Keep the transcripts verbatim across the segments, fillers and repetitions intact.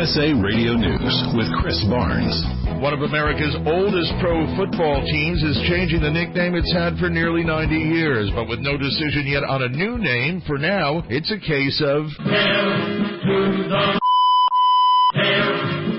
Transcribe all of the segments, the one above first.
S A Radio News with Chris Barnes. One of America's oldest pro football teams is changing the nickname it's had for nearly ninety years, but with no decision yet on a new name. For now, it's a case of Hail to the Hail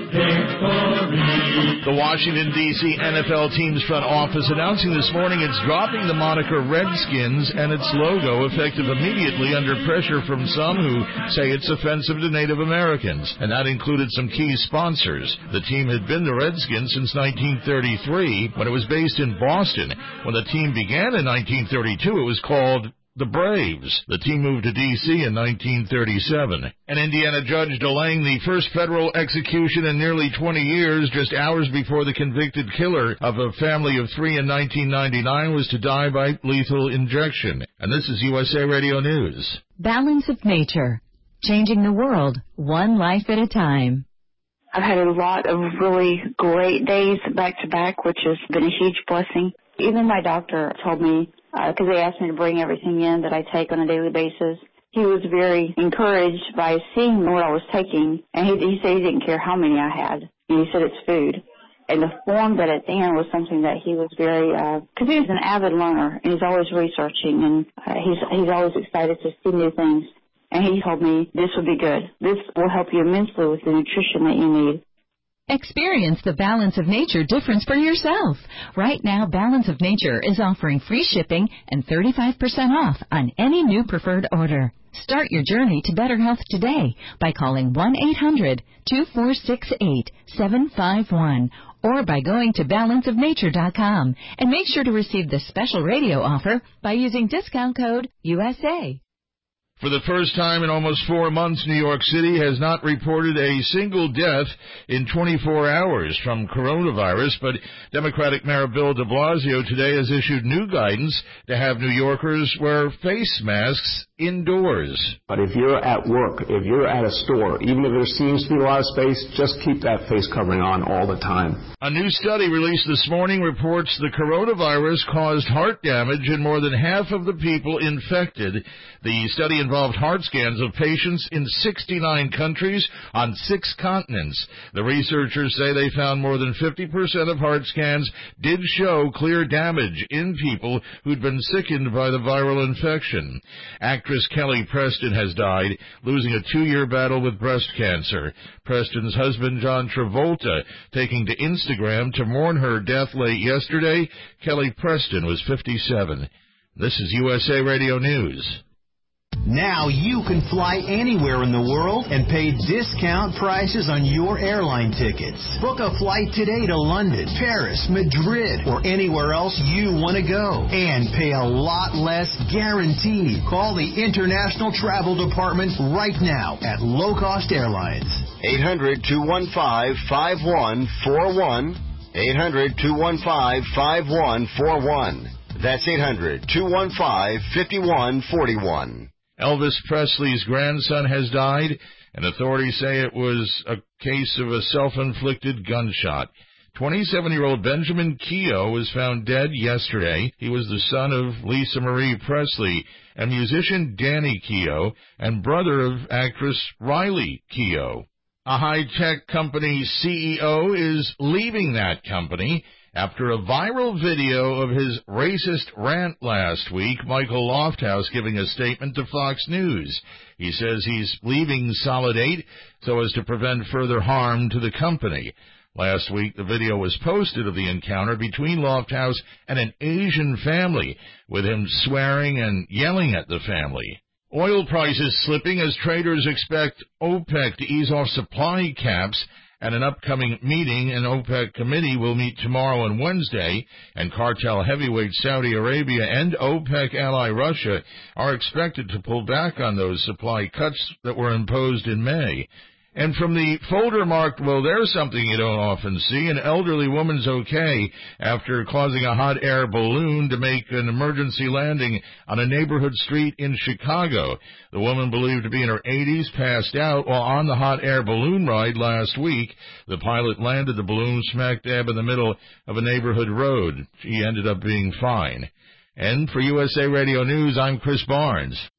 Victory. The Washington, D C N F L team's front office announcing this morning it's dropping the moniker Redskins and its logo, effective immediately, under pressure from some who say it's offensive to Native Americans, and that included some key sponsors. The team had been the Redskins since nineteen thirty-three, when it was based in Boston. When the team began in nineteen thirty-two, it was called the Braves. The team moved to D C in nineteen thirty-seven. An Indiana judge delaying the first federal execution in nearly twenty years, just hours before the convicted killer of a family of three in nineteen ninety-nine was to die by lethal injection. And this is U S A Radio News. Balance of Nature. Changing the world, one life at a time. I've had a lot of really great days back to back, which has been a huge blessing. Even my doctor told me, because uh, they asked me to bring everything in that I take on a daily basis. He was very encouraged by seeing what I was taking, and he, he said he didn't care how many I had. And he said it's food. And the form that it's in was something that he was very, because uh, he was an avid learner, and he's always researching, and uh, he's he's always excited to see new things. And he told me this would be good. This will help you immensely with the nutrition that you need. Experience the Balance of Nature difference for yourself. Right now, Balance of Nature is offering free shipping and thirty-five percent off on any new preferred order. Start your journey to better health today by calling one eight hundred two four six eight seven five one or by going to balance of nature dot com, and make sure to receive this special radio offer by using discount code U S A. For the first time in almost four months, New York City has not reported a single death in twenty-four hours from coronavirus, but Democratic Mayor Bill de Blasio today has issued new guidance to have New Yorkers wear face masks indoors. But if you're at work, if you're at a store, even if there seems to be a lot of space, just keep that face covering on all the time. A new study released this morning reports the coronavirus caused heart damage in more than half of the people infected. The study involved heart scans of patients in sixty-nine countries on six continents. The researchers say they found more than fifty percent of heart scans did show clear damage in people who'd been sickened by the viral infection. Actress Kelly Preston has died, losing a two-year battle with breast cancer. Preston's husband, John Travolta, taking to Instagram to mourn her death late yesterday. Kelly Preston was fifty-seven. This is U S A Radio News. Now you can fly anywhere in the world and pay discount prices on your airline tickets. Book a flight today to London, Paris, Madrid, or anywhere else you want to go. And pay a lot less guaranteed. Call the International Travel Department right now at Low Cost Airlines. eight hundred two one five five one four one. eight hundred two one five five one four one. That's eight hundred two one five five one four one. Elvis Presley's grandson has died, and authorities say it was a case of a self-inflicted gunshot. twenty-seven-year-old Benjamin Keough was found dead yesterday. He was the son of Lisa Marie Presley and musician Danny Keough and brother of actress Riley Keough. A high-tech company C E O is leaving that company. After a viral video of his racist rant last week, Michael Lofthouse giving a statement to Fox News. He says he's leaving Solid eight so as to prevent further harm to the company. Last week, the video was posted of the encounter between Lofthouse and an Asian family, with him swearing and yelling at the family. Oil prices slipping as traders expect OPEC to ease off supply caps. At an upcoming meeting, an OPEC committee will meet tomorrow and Wednesday, and cartel heavyweight Saudi Arabia and OPEC ally Russia are expected to pull back on those supply cuts that were imposed in May. And from the folder marked, well, there's something you don't often see, an elderly woman's okay after causing a hot air balloon to make an emergency landing on a neighborhood street in Chicago. The woman, believed to be in her eighties, passed out while on the hot air balloon ride last week. The pilot landed the balloon smack dab in the middle of a neighborhood road. She ended up being fine. And for U S A Radio News, I'm Chris Barnes.